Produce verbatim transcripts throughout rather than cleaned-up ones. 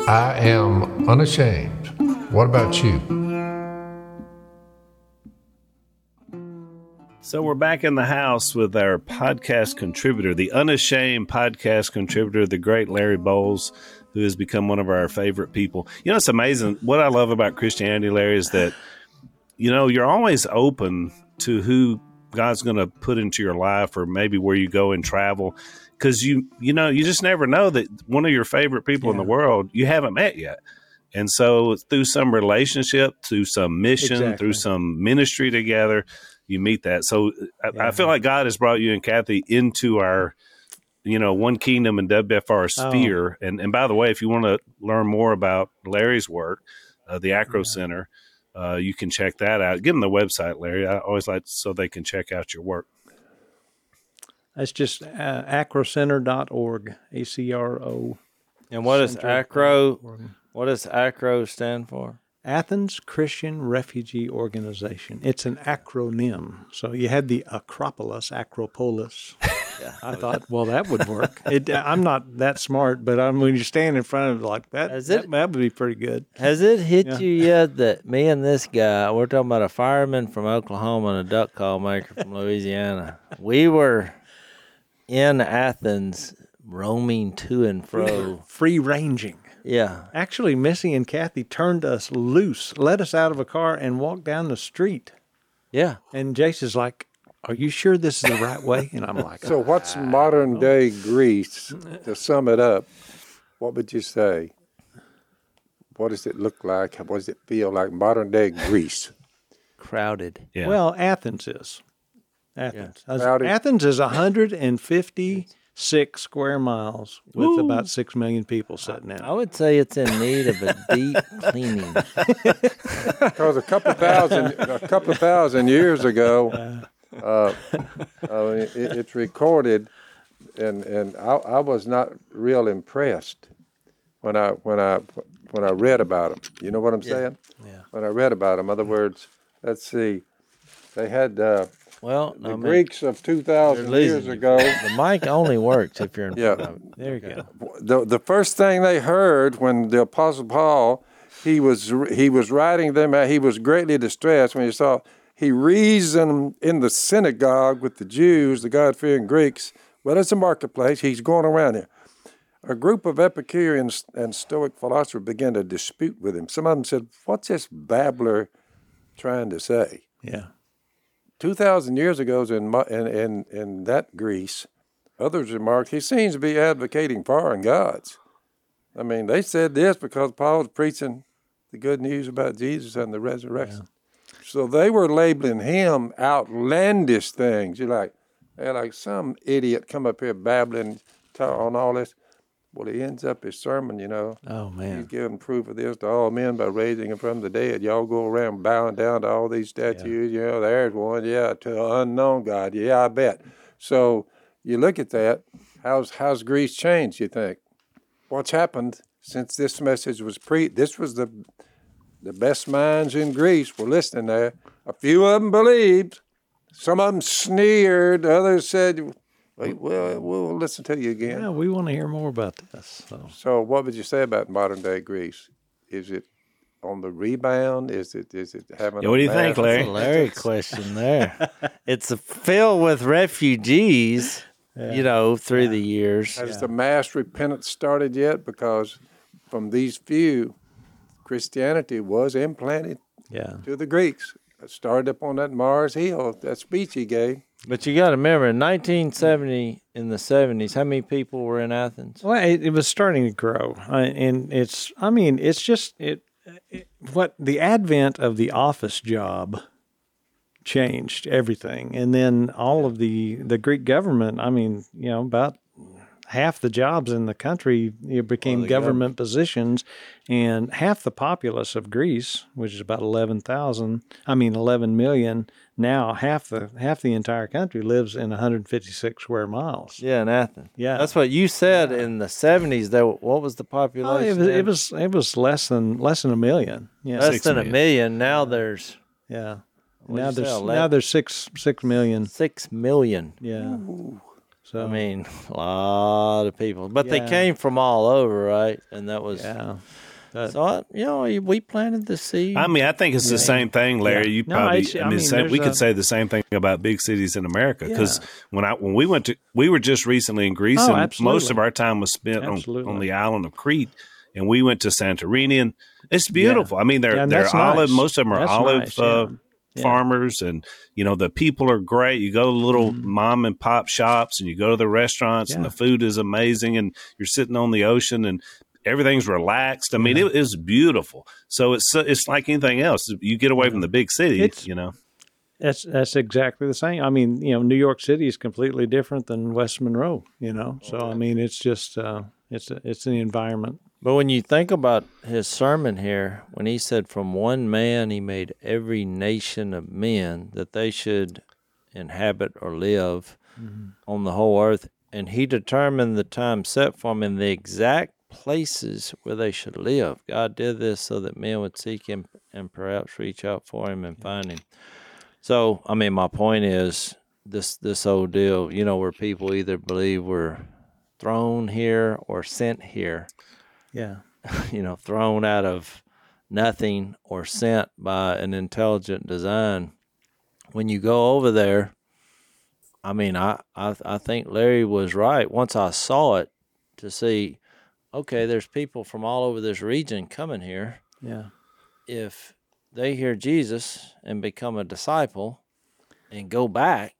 I am unashamed. What about you? So we're back in the house with our podcast contributor, the unashamed podcast contributor, the great Larry Bowles, who has become one of our favorite people. You know, it's amazing. What I love about Christianity, Larry, is that, you know, you're always open to who God's going to put into your life or maybe where you go and travel. Because, you you know, you just never know that one of your favorite people yeah. in the world you haven't met yet. And so through some relationship, through some mission, exactly. through some ministry together, you meet that. So I, yeah. I feel like God has brought you and Kathy into our, you know, One Kingdom and W F R sphere. Oh. And and by the way, if you want to learn more about Larry's work, uh, the Acro yeah. Center, uh, you can check that out. Give them the website, Larry. I always like so they can check out your work. That's just uh, acro center dot org, A C R O. And what is Acro? What does Acro stand for? Athens Christian Refugee Organization. It's an acronym. So you had the Acropolis, Acropolis. Yeah. I thought, well, that would work. It, I'm not that smart, but I mean, when you stand in front of it like that, it, that, that would be pretty good. Has it hit yeah. you yet that me and this guy, we're talking about a fireman from Oklahoma and a duck call maker from Louisiana. We were in Athens roaming to and fro. Free ranging. Yeah. Actually, Missy and Kathy turned us loose, let us out of a car, and walked down the street. Yeah. And Jace is like, are you sure this is the right way? And I'm like, so what's modern-day Greece, to sum it up, what would you say? What does it look like? What does it feel like, modern-day Greece? Crowded. Yeah. Well, Athens is. Athens. Yeah. Crowded. Athens is one hundred fifty-six square miles with Ooh. about six million people sitting in. I would say it's in need of a deep cleaning. Because a couple thousand, a couple thousand years ago, uh, uh, it, it's recorded, and and I, I was not real impressed when I when I when I read about them. You know what I'm saying? Yeah. yeah. When I read about them, in other words, let's see, they had. Uh, Well, the no, Greeks of two thousand years ago. The mic only works if you're in yeah. front of it. There you go. The the first thing they heard when the Apostle Paul, he was he was writing them out, he was greatly distressed when he saw, he reasoned in the synagogue with the Jews, the God-fearing Greeks. Well, it's a marketplace. He's going around here. A group of Epicureans and Stoic philosophers began to dispute with him. Some of them said, what's this babbler trying to say? Yeah. Two thousand years ago in, in in in that Greece, others remarked, he seems to be advocating foreign gods. I mean, they said this because Paul was preaching the good news about Jesus and the resurrection. Yeah. So they were labeling him outlandish things. You're like, they're like some idiot come up here babbling on all this. Well, he ends up his sermon, you know. Oh, man. He's giving proof of this to all men by raising him from the dead. Y'all go around bowing down to all these statues. Yeah. You know, there's one, yeah, to an unknown God. Yeah, I bet. So you look at that. How's how's Greece changed, you think? What's happened since this message was preached? This was the, the best minds in Greece were listening there. A few of them believed. Some of them sneered. Others said, well, we'll listen to you again. Yeah, we want to hear more about this. So, so what would you say about modern-day Greece? Is it on the rebound? Is it is it having? Yeah, what do you think, Larry? That's a Larry question there. It's filled with refugees, yeah. you know, through yeah. the years. Has yeah. the mass repentance started yet? Because from these few, Christianity was implanted yeah. to the Greeks. It started up on that Mars Hill, that speech he gave. But you got to remember, in nineteen seventy, in the seventies, how many people were in Athens? Well, it, it was starting to grow, uh, and it's. I mean, it's just it, it. What the advent of the office job changed everything, and then all of the the Greek government. I mean, you know, about half the jobs in the country you know, became well, government, government positions, and half the populace of Greece, which is about eleven thousand. I mean, eleven million. Now half the half the entire country lives in one hundred fifty-six square miles. Yeah, in Athens. Yeah, that's what you said in the seventies. Though, what was the population? Oh, it was it was it was less than less than a million. Yeah, less than million. a million. Now there's yeah. Now there's now there's six six million. Six million. Yeah. Ooh. So I mean, a lot of people, but they Yeah. came from all over, right? And that was yeah. But- so. I, you know, we planted the seed. I mean, I think it's the same thing, Larry. Yeah. You No, probably, it's- I I mean, mean, same, we there's could a- say the same thing about big cities in America. Because Yeah. when I when we went to, we were just recently in Greece, Oh, and absolutely. most of our time was spent on, Absolutely. on the island of Crete, and we went to Santorini, and it's beautiful. I mean, they're Yeah, and they're that's olive. nice. Most of them are That's olive nice, uh, yeah. Yeah. farmers, and you know the people are great. You go to little Mm-hmm. mom and pop shops, and you go to the restaurants, and Yeah. the food is amazing, and you're sitting on the ocean, and everything's relaxed. I mean, it is beautiful. So it's it's like anything else. You get away from the big city, It's- you know. That's that's exactly the same. I mean, you know, New York City is completely different than West Monroe. You know, so I mean, it's just uh, it's a, it's the environment. But when you think about his sermon here, when he said, "From one man he made every nation of men that they should inhabit or live on the whole earth, and he determined the time set for them in the exact places where they should live." God did this so that men would seek him and perhaps reach out for him and find him. So, I mean, my point is this this whole deal, you know, where people either believe we're thrown here or sent here. Yeah, You know, thrown out of nothing or sent by an intelligent design. When you go over there, I mean, I, I, I think Larry was right. Once I saw it, to see, okay, there's people from all over this region coming here. yeah, If they hear Jesus and become a disciple and go back,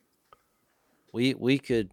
we we could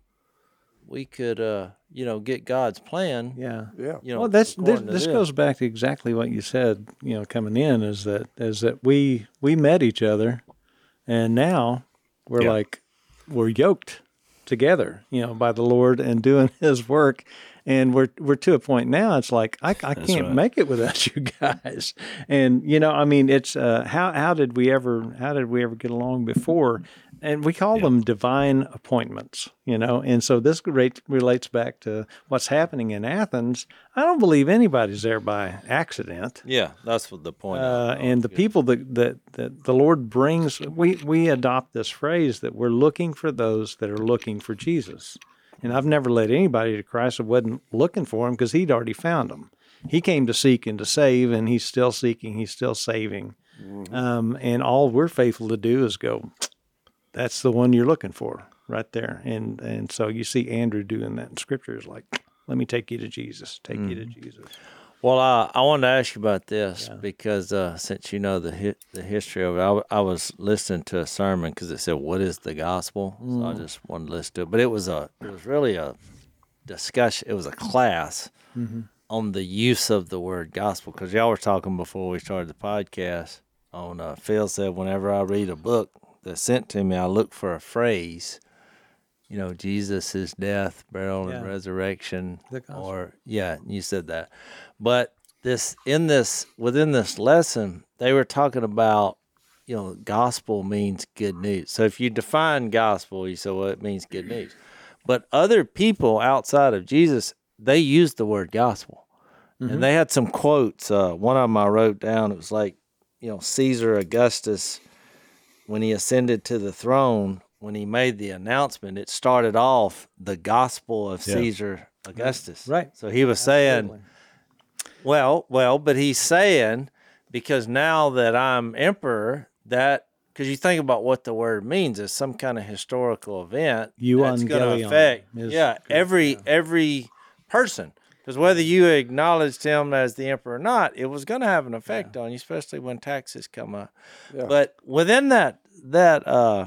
we could uh you know get God's plan. yeah. Yeah. You know, Well, that's this, according to this this. goes back to exactly what you said. You know, coming in is that is that we we met each other, and now we're Yeah. like we're yoked together. You know, by the Lord and doing His work. And we're we're to a point now. It's like I, I can't right. make it without you guys. And you know, I mean, it's uh, how how did we ever how did we ever get along before? And we call them divine appointments. You know, and so this rate relates back to what's happening in Athens. I don't believe anybody's there by accident. Yeah, that's what the point. is. Uh, and the people that, that, that the Lord brings, we, we adopt this phrase that we're looking for those that are looking for Jesus. And I've never led anybody to Christ that wasn't looking for him because he'd already found them. He came to seek and to save, and he's still seeking, he's still saving. Um, and all we're faithful to do is go, that's the one you're looking for right there. And and so you see Andrew doing that in Scripture is like, let me take you to Jesus, take you to Jesus. Well, uh, I wanted to ask you about this because uh, since you know the hi- the history of it, I, w- I was listening to a sermon because it said, "What is the gospel?" So I just wanted to listen to it. But it was a it was really a discussion. It was a class on the use of the word gospel because y'all were talking before we started the podcast. On uh, Phil said, whenever I read a book that's sent to me, I look for a phrase. You know, Jesus' death, burial, and Yeah. resurrection, The gospel. or yeah, you said that. But this in this within this lesson, they were talking about, you know, gospel means good news. So if you define gospel, you say, well, it means good news. But other people outside of Jesus, they used the word gospel, and they had some quotes. Uh, one of them I wrote down. It was like, you know, Caesar Augustus, when he ascended to the throne, when he made the announcement, it started off the gospel of Yeah. Caesar Augustus. Right. So he was saying, Absolutely. well, well, but he's saying, because now that I'm emperor, that, because you think about what the word means, is some kind of historical event that's going to Euangelion affect, is yeah, good, every yeah. every person. Because whether you acknowledged him as the emperor or not, it was going to have an effect on you, especially when taxes come up. Yeah. But within that that uh,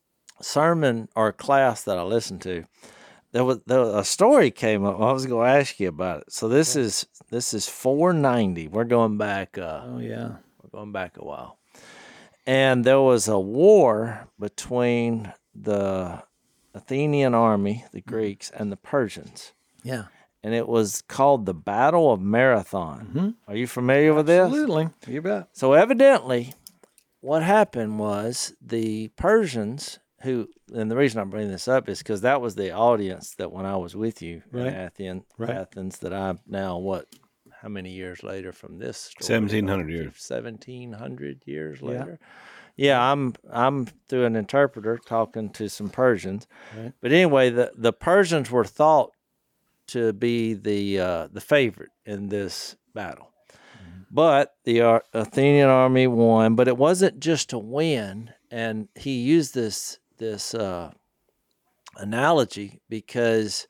sermon or class that I listened to, there was, there was a story came up. I was going to ask you about it. So this is this is four ninety. We're going back. Uh, Oh, yeah. we're going back a while, and there was a war between the Athenian army, the Greeks, and the Persians. Yeah. And it was called the Battle of Marathon. Are you familiar with this? Absolutely. You bet. So evidently, what happened was the Persians, who, and the reason I'm bringing this up is because that was the audience that when I was with you Right. in Athens, Right. Athens, that I'm now, what, how many years later from this story? seventeen hundred years. seventeen hundred years Yeah. later. Yeah, I'm I'm through an interpreter talking to some Persians. Right. But anyway, the, the Persians were thought to be the uh, the favorite in this battle. Mm-hmm. But the uh, Athenian army won, but it wasn't just to win. And he used this this uh, analogy because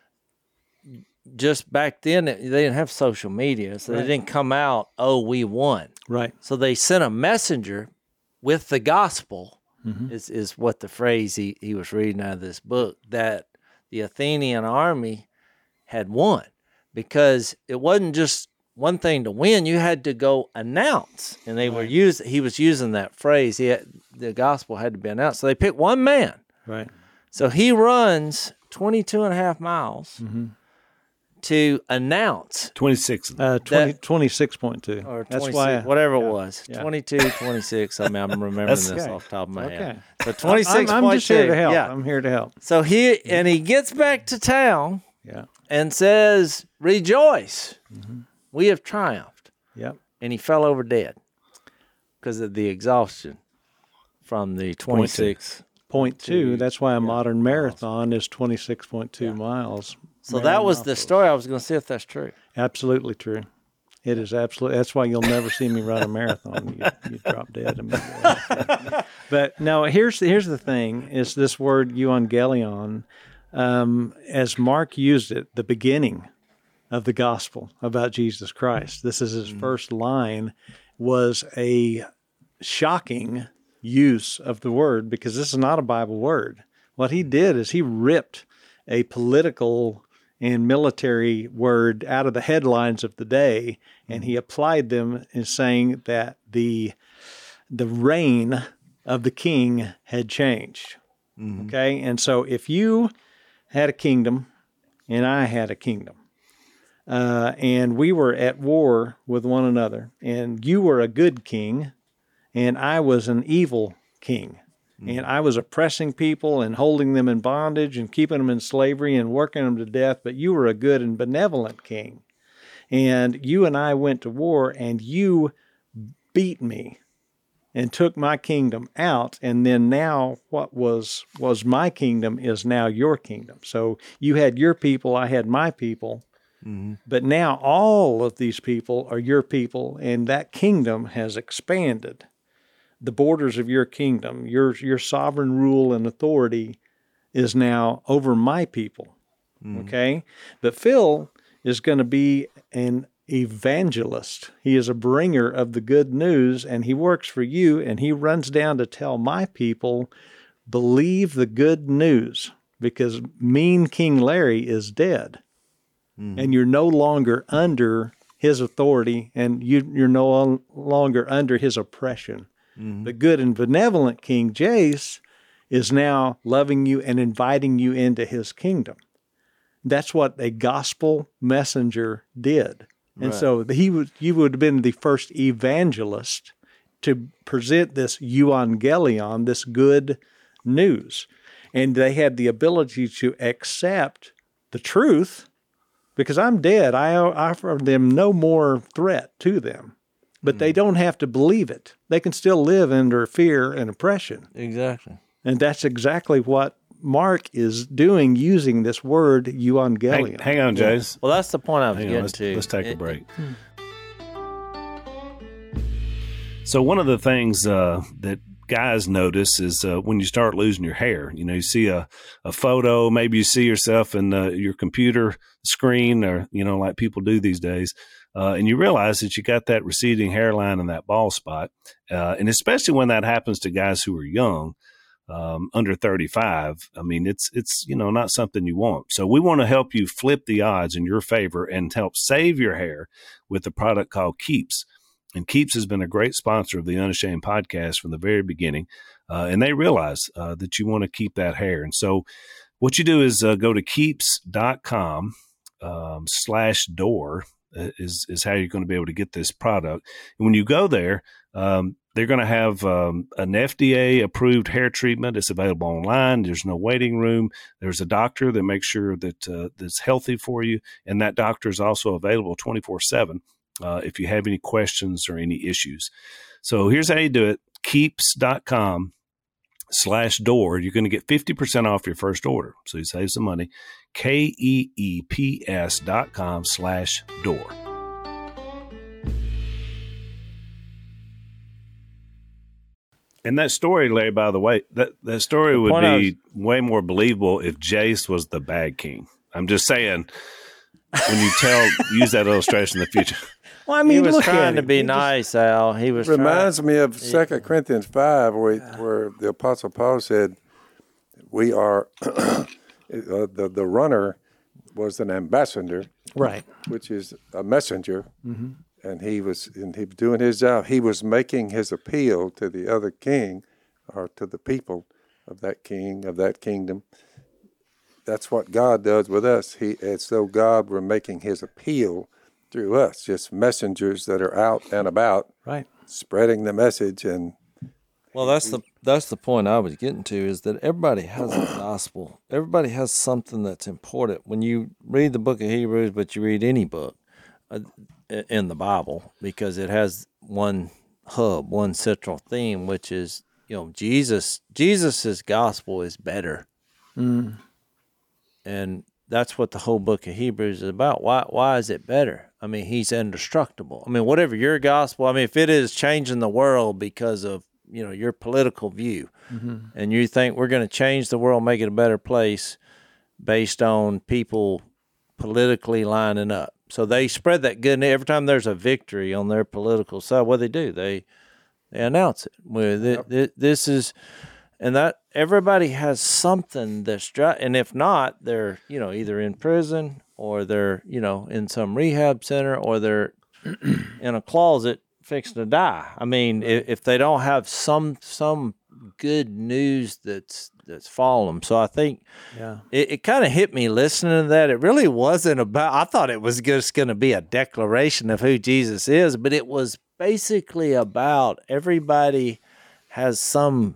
just back then they didn't have social media, so Right. they didn't come out, oh, we won. Right. So they sent a messenger with the gospel, Mm-hmm. is, is what the phrase he, he was reading out of this book, that the Athenian army had won. Because it wasn't just one thing to win, you had to go announce. And they were use he was using that phrase, he had, the gospel had to be announced. So they picked one man. Right. So he runs twenty-two and a half miles Mm-hmm. to announce. twenty-six. Uh, twenty, That- twenty-six point two. Or That's twenty-six, why. whatever yeah, it was, yeah. twenty-two, twenty-six. I mean, I'm remembering That's this okay. off the top of my Okay. head. So I'm, twenty-six I'm point just here two. to help. Yeah. I'm here to help. So he and he gets back to town Yeah. and says, "Rejoice, Mm-hmm. we have triumphed." Yep. And he fell over dead because of the exhaustion from the twenty-six. Point two. Two, That's why a yeah, modern marathon is twenty-six point two miles. So that was the Marathon. story. I was going to see if that's true. Absolutely true. It is absolutely. That's why you'll never see me run a marathon. You, you drop dead immediately. But no, here's here's the thing: is this word euangelion, um, as Mark used it, the beginning of the gospel about Jesus Christ. This is his Mm-hmm. first line. Was a shocking use of the word because this is not a Bible word. What he did is he ripped a political and military word out of the headlines of the day, and he applied them in saying that the the reign of the king had changed. Mm-hmm. Okay, and so if you had a kingdom and I had a kingdom, uh, and we were at war with one another, and you were a good king, and I was an evil king. And I was oppressing people and holding them in bondage and keeping them in slavery and working them to death, but you were a good and benevolent king. And you and I went to war, and you beat me and took my kingdom out, and then now what was was my kingdom is now your kingdom. So you had your people, I had my people, Mm-hmm. but now all of these people are your people, and that kingdom has expanded. The borders of your kingdom, your your sovereign rule and authority is now over my people, okay? But Phil is going to be an evangelist. He is a bringer of the good news, and he works for you, and he runs down to tell my people, believe the good news, because mean King Larry is dead, and you're no longer under his authority, and you, you're no longer under his oppression. The good and benevolent King Jace is now loving you and inviting you into his kingdom. That's what a gospel messenger did. And Right. so he would, you would have been the first evangelist to present this euangelion, this good news. And they had the ability to accept the truth because I'm dead. I offer them no more threat to them. But they don't have to believe it. They can still live under fear and oppression. Exactly. And that's exactly what Mark is doing using this word Hang, euangelion. hang on, Jace. Well, that's the point I was Hang on, getting let's, to. let's take a It- break. So one of the things uh, that guys notice is uh, when you start losing your hair. You know, you see a, a photo, maybe you see yourself in uh, your computer screen, or you know, like people do these days. Uh, and you realize that you got that receding hairline and that bald spot. Uh, and especially when that happens to guys who are young, um, under thirty-five, I mean, it's, it's, you know, not something you want. So we want to help you flip the odds in your favor and help save your hair with a product called Keeps. And Keeps has been a great sponsor of the Unashamed podcast from the very beginning. Uh, and they realize uh, that you want to keep that hair. And so what you do is uh, go to keeps.com um, slash door. Is is how you're going to be able to get this product. And when you go there, um, they're going to have um, an F D A approved hair treatment. It's available online. There's no waiting room. There's a doctor that makes sure that uh, that's healthy for you, and that doctor is also available twenty-four seven uh, if you have any questions or any issues. So here's how you do it. keeps.com slash door. You're going to get fifty percent off your first order. So you save some money. K E E P S dot com slash door. And that story, Larry, by the way, that, that story would be was, way more believable if Jace was the bad king. I'm just saying, when you tell, use that illustration in the future. Well, I mean, he was look trying to be he nice, just, Al. He was reminds trying, me of Second Corinthians five, where, where the Apostle Paul said, "We are uh, the the runner was an ambassador, right? Which is a messenger." Mm-hmm. And he was and he was doing his job. He was making his appeal to the other king, or to the people of that king, of that kingdom. That's what God does with us. He, as though God were making his appeal through us, just messengers that are out and about, right, spreading the message. And well, that's the that's the point I was getting to, is that everybody has a gospel. Everybody has something that's important. When you read the book of Hebrews, but you read any book uh, in the Bible, because it has one hub, one central theme, which is, you know, Jesus. Jesus's gospel is better, mm. and that's what the whole book of Hebrews is about. Why? Why is it better? I mean, he's indestructible. I mean, whatever your gospel. I mean, if it is changing the world because of, you know, your political view, mm-hmm. and you think we're going to change the world, make it a better place, based on people politically lining up. So they spread that good. Every time there's a victory on their political side, what do they do? They they announce it. Well, Yep. th- this is, and that everybody has something that's dry. And if not, they're, you know, either in prison, or they're, you know, in some rehab center, or they're in a closet fixing to die. I mean, if, if they don't have some some good news that's that's following them. So I think yeah. it, it kind of hit me listening to that. It really wasn't about, I thought it was just going to be a declaration of who Jesus is, but it was basically about everybody has some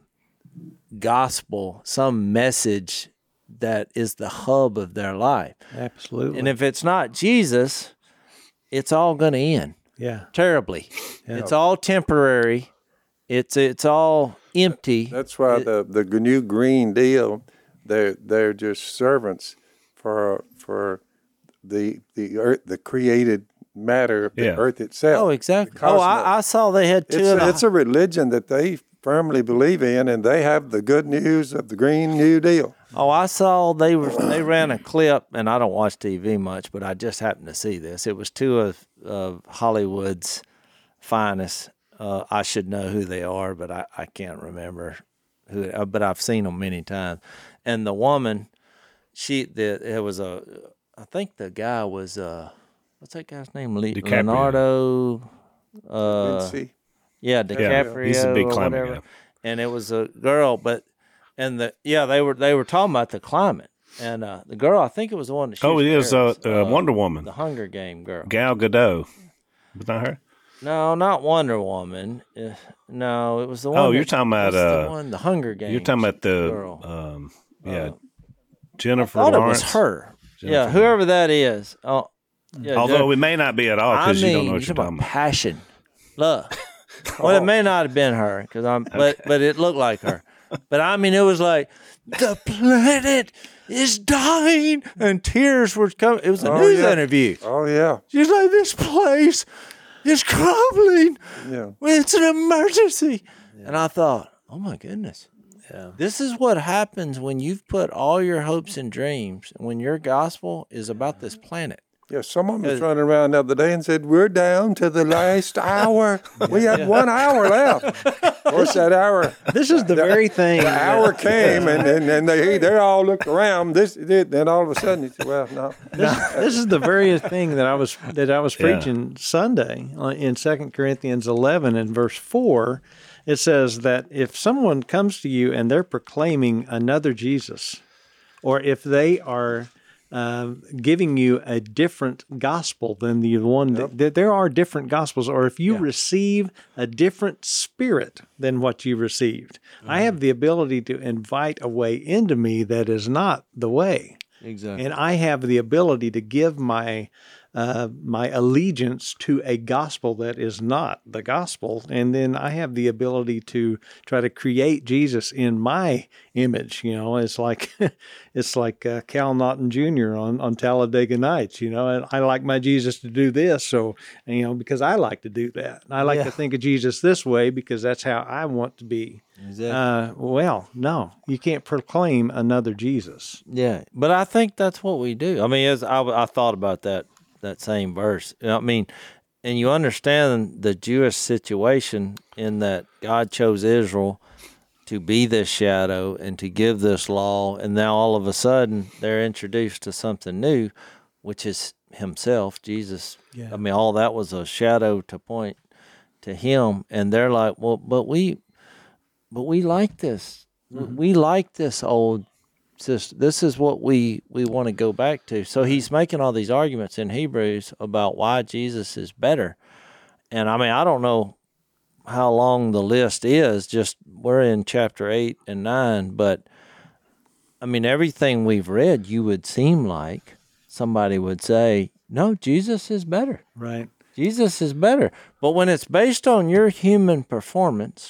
gospel, some message that is the hub of their life. Absolutely. And if it's not Jesus, it's all going to end. Yeah. Terribly. Yeah. It's all temporary. It's it's all empty. that's why it, the the new Green Deal, they're they're just servants for for the the earth, the created matter of the Yeah. earth itself. Oh, exactly. the Oh, cosmos. I, I saw they had two It's of a, the, it's a religion that they firmly believe in, and they have the good news of the Green New Deal. Oh, I saw they were they ran a clip, and I don't watch T V much, but I just happened to see this. It was two of, of Hollywood's finest. Uh, I should know who they are, but I, I can't remember who. Uh, but I've seen them many times. And the woman, she the it was a, I think the guy was uh, what's that guy's name? Le- DiCaprio. Leonardo. Uh, Vinci. yeah, DiCaprio. he's a big or climate whatever. guy. And it was a girl, but and the yeah they were they were talking about the climate, and uh, the girl, I think it was the one that Oh, it shoots is uh, arrows, uh, Wonder Woman. the Hunger Game girl. Gal Gadot. Was that her? No, not Wonder Woman. Uh, no, it was the one. Oh, you're that- talking about, what's the uh, one, the Hunger Game. You're talking about the, girl. um, yeah, Uh, Jennifer I thought Lawrence. it was her. Jennifer yeah, whoever that is. Oh, yeah, Although Jennifer- it may not be at all, I because mean, you don't know what you're talking talking about about. passion, love. Well, it may not have been her, because I'm, but but it looked like her. But I mean, it was like the planet is dying, and tears were coming. It was a Oh, news yeah. interview. Oh yeah, She's like, "This place is crumbling. yeah. It's an emergency." And I thought, "Oh my goodness." Yeah. This is what happens when you've put all your hopes and dreams, when your gospel is about this planet. Yeah, someone was running around the other day and said, "We're down to the last hour. We have one hour left." Of course, that hour, This is the very thing. the that- hour came, and, and, and they they all looked around. This did, then all of a sudden, he said, "Well, no." This is the very thing that I was that I was Yeah. preaching Sunday uh, in Second Corinthians eleven and verse four. It says that if someone comes to you and they're proclaiming another Jesus, or if they are um, giving you a different gospel than the one that, that there are different gospels, or if you receive a different spirit than what you received, I have the ability to invite a way into me that is not the way. Exactly. And I have the ability to give my uh, my allegiance to a gospel that is not the gospel. And then I have the ability to try to create Jesus in my image. You know, it's like, it's like uh, Cal Naughton Junior on, on Talladega Nights, you know, and I like my Jesus to do this. So, you know, because I like to do that. I like Yeah. to think of Jesus this way because that's how I want to be. Exactly. Uh, well, no, you can't proclaim another Jesus. Yeah, but I think that's what we do. I mean, as I, I thought about that that same verse. I mean, and you understand the Jewish situation in that God chose Israel to be this shadow and to give this law, and now all of a sudden they're introduced to something new, which is Himself, Jesus. Yeah. I mean, all that was a shadow to point to Him, and they're like, well, but we, but we like this. Mm-hmm. We like this old system. This is what we, we want to go back to. So he's making all these arguments in Hebrews about why Jesus is better. And I mean, I don't know how long the list is. Just we're in chapter eight and nine, but I mean, everything we've read, you would seem like somebody would say, no, Jesus is better. Right. Jesus is better. But when it's based on your human performance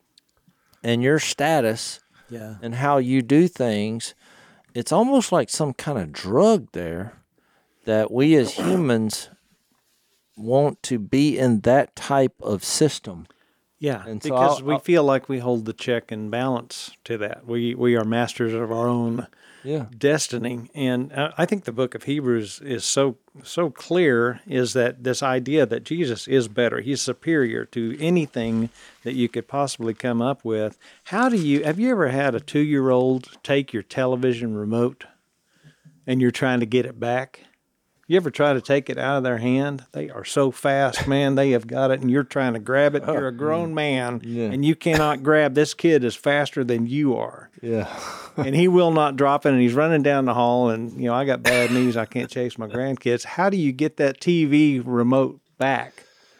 and your status Yeah. and how you do things, it's almost like some kind of drug there that we as humans want to be in that type of system. Yeah, And so because I'll- we I'll- feel like we hold the check and balance to that. We we are masters of our own Yeah. destiny, and uh, I think the book of Hebrews is so so clear. Is that this idea that Jesus is better? He's superior to anything that you could possibly come up with. How do you have you ever had a two year old take your television remote, and you're trying to get it back? You ever try to take it out of their hand? They are so fast, man. They have got it, and you're trying to grab it. You're a grown man, Yeah. and you cannot grab. This kid is faster than you are, Yeah. and he will not drop it. And he's running down the hall, and you know I got bad knees. I can't chase my grandkids. How do you get that T V remote back?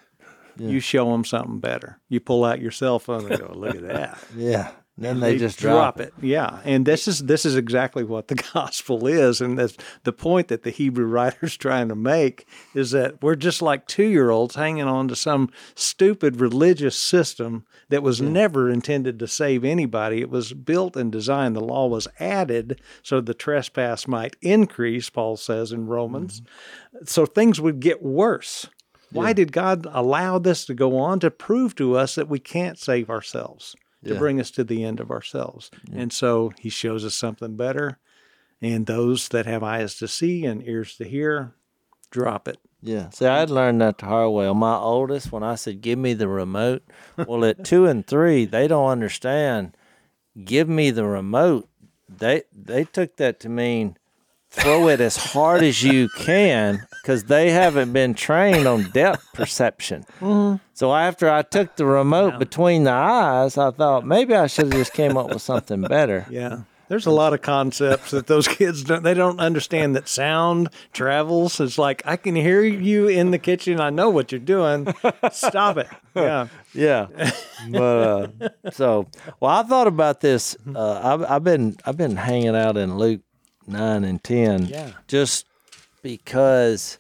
You show them something better. You pull out your cell phone and go, "Look at that." Yeah. Then they, just drop, drop it. Yeah, and this is this is exactly what the gospel is, and that's the point that the Hebrew writer's trying to make is that we're just like two-year-olds hanging on to some stupid religious system that was never intended to save anybody. It was built and designed. The law was added so the trespass might increase, Paul says in Romans, so things would get worse. Why did God allow this to go on? To prove to us that we can't save ourselves, to Yeah. bring us to the end of ourselves. And so he shows us something better. And those that have eyes to see and ears to hear, drop it. Yeah. See, I had learned that the hard way. On my oldest, when I said, give me the remote, well, at two and three, they don't understand. Give me the remote. They they took that to mean throw it as hard as you can because they haven't been trained on depth perception. Mm-hmm. So after I took the remote Yeah. between the eyes, I thought maybe I should have just came up with something better. Yeah. There's a lot of concepts that those kids don't, they don't understand that sound travels. It's like, I can hear you in the kitchen. I know what you're doing. Stop it. Yeah. Yeah, but uh, so well, I thought about this. Uh, I've, I've been I've been hanging out in Luke nine and ten, Yeah. just because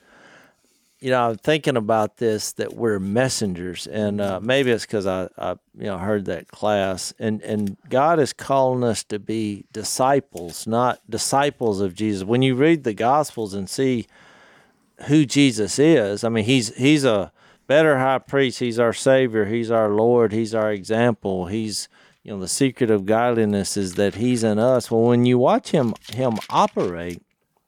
you know I'm thinking about this that we're messengers, and uh, maybe it's because I, I you know heard that class, and and God is calling us to be disciples, not disciples of Jesus. When you read the Gospels and see who Jesus is, I mean he's he's a better high priest. He's our Savior. He's our Lord. He's our example. He's, you know, the secret of godliness is that He's in us. Well, when you watch him him operate,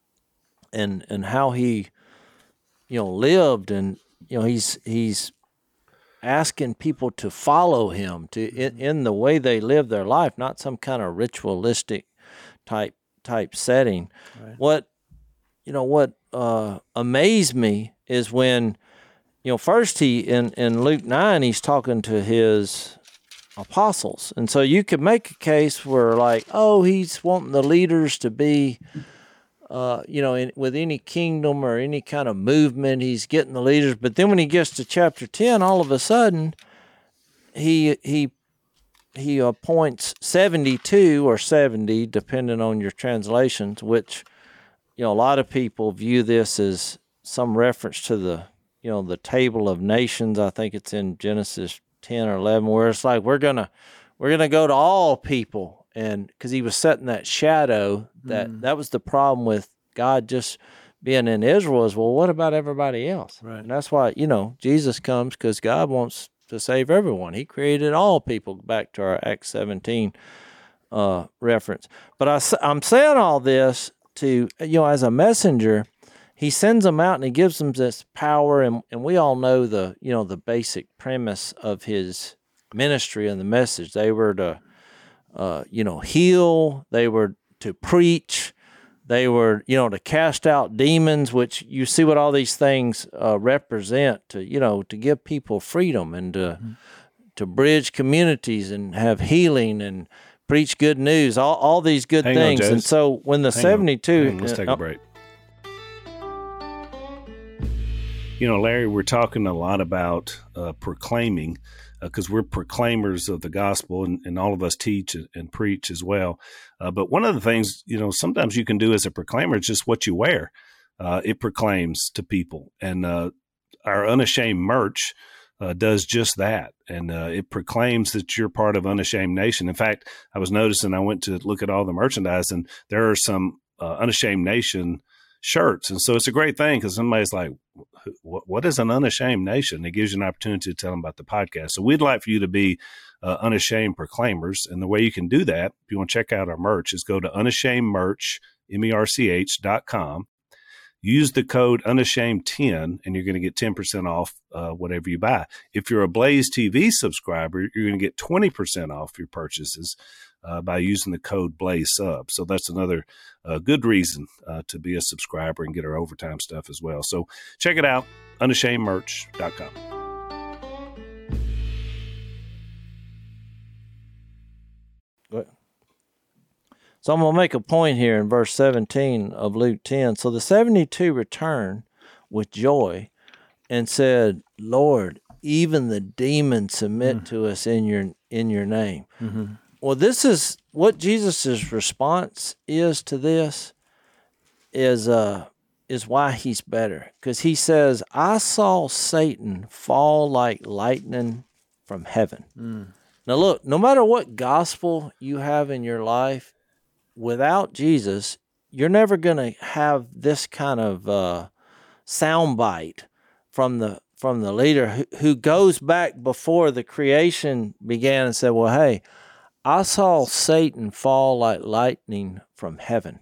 and and how he, you know, lived, and you know, he's he's asking people to follow him to in, in the way they live their life, not some kind of ritualistic type type setting. Right. What you know, what uh, amazed me is when. You know, first he in, in Luke nine, he's talking to his apostles. And so you could make a case where like, oh, he's wanting the leaders to be, uh, you know, in, with any kingdom or any kind of movement, he's getting the leaders. But then when he gets to chapter ten, all of a sudden, he he he appoints seventy-two or seventy, depending on your translations, which, you know, a lot of people view this as some reference to the, you know, the table of nations. I think it's in Genesis ten or eleven, where it's like we're gonna we're gonna go to all people, and because he was setting that shadow, that mm. that was the problem with God just being in Israel is, well, what about everybody else? Right. And that's why, you know, Jesus comes because God wants to save everyone. He created all people, back to our Acts seventeen uh, reference. But I, I'm saying all this to, you know, as a messenger, he sends them out and he gives them this power. And, and we all know the, you know, the basic premise of his ministry and the message. They were to, uh, you know, heal. They were to preach. They were, you know, to cast out demons, which you see what all these things uh, represent, to, you know, to give people freedom and to, mm-hmm. to bridge communities and have healing and preach good news, all, all these good Hang things. On, and so when the Hang seventy-two... on. On, let's take uh, a break. You know, Larry, we're talking a lot about uh, proclaiming, because uh, we're proclaimers of the gospel, and, and all of us teach and, and preach as well. Uh, but one of the things, you know, sometimes you can do as a proclaimer is just what you wear. Uh, it proclaims to people. And uh, our Unashamed merch uh, does just that. And uh, it proclaims that you're part of Unashamed Nation. In fact, I was noticing, I went to look at all the merchandise, and there are some uh, Unashamed Nation shirts. And so it's a great thing, because somebody's like, what, what is an Unashamed Nation? It gives you an opportunity to tell them about the podcast. So we'd like for you to be uh, unashamed proclaimers. And the way you can do that, if you want to check out our merch, is go to unashamed merch, M E R C H dot com. Use the code unashamed ten, and you're going to get ten percent off uh, whatever you buy. If you're a Blaze T V subscriber, you're going to get twenty percent off your purchases uh, by using the code BlazeSub. So that's another uh, good reason uh, to be a subscriber and get our overtime stuff as well. So check it out, unashamed merch dot com. So I'm going to make a point here in verse seventeen of Luke ten. So the seventy-two returned with joy and said, Lord, even the demons submit mm. to us in your in your name. Mm-hmm. Well, this is what Jesus' response is to this is uh is why he's better. Because he says, I saw Satan fall like lightning from heaven. Mm. Now look, no matter what gospel you have in your life, without Jesus, you're never going to have this kind of uh, soundbite from the from the leader who, who goes back before the creation began and said, well, hey, I saw Satan fall like lightning from heaven,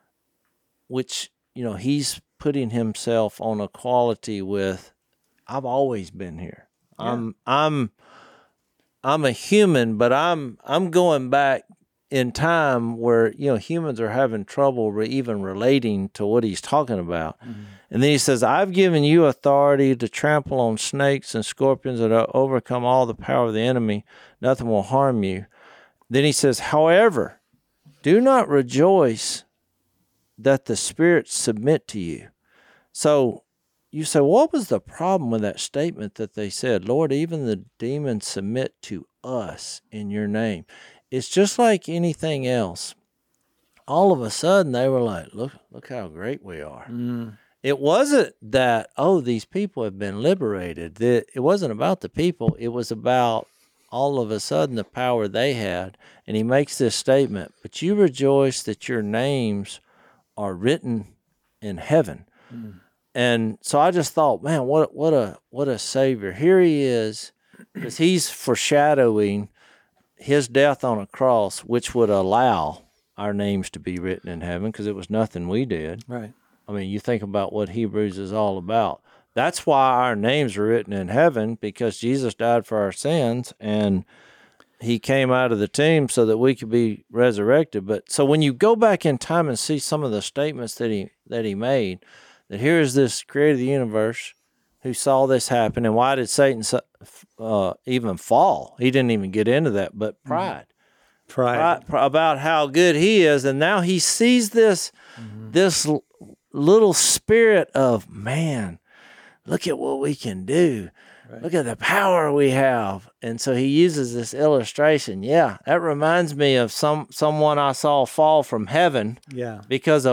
which, you know, he's putting himself on equality with, I've always been here. Yeah. I'm I'm I'm a human, but I'm I'm going back in time where, you know, humans are having trouble re- even relating to what he's talking about. Mm-hmm. And then he says, I've given you authority to trample on snakes and scorpions and overcome all the power of the enemy. Nothing will harm you. Then he says, however, do not rejoice that the spirits submit to you. So you say, what was the problem with that statement that they said, Lord, even the demons submit to us in your name? It's just like anything else. All of a sudden, they were like, look, look how great we are. Mm. It wasn't that, oh, these people have been liberated. It wasn't about the people. It was about all of a sudden the power they had. And he makes this statement, but you rejoice that your names are written in heaven. Mm. And so I just thought, man, what what a what a Savior. Here he is, because he's foreshadowing his death on a cross, which would allow our names to be written in heaven, because it was nothing we did. Right. I mean, you think about what Hebrews is all about. That's why our names are written in heaven, because Jesus died for our sins, and he came out of the tomb so that we could be resurrected. But so when you go back in time and see some of the statements that he that he made, that here is this creator of the universe who saw this happen, and why did Satan uh, even fall? He didn't even get into that, but pride. Pride. pride about how good he is, and now he sees this, mm-hmm. this l- little spirit of, man, look at what we can do. Right. Look at the power we have. And so he uses this illustration. Yeah, that reminds me of some someone I saw fall from heaven yeah. because of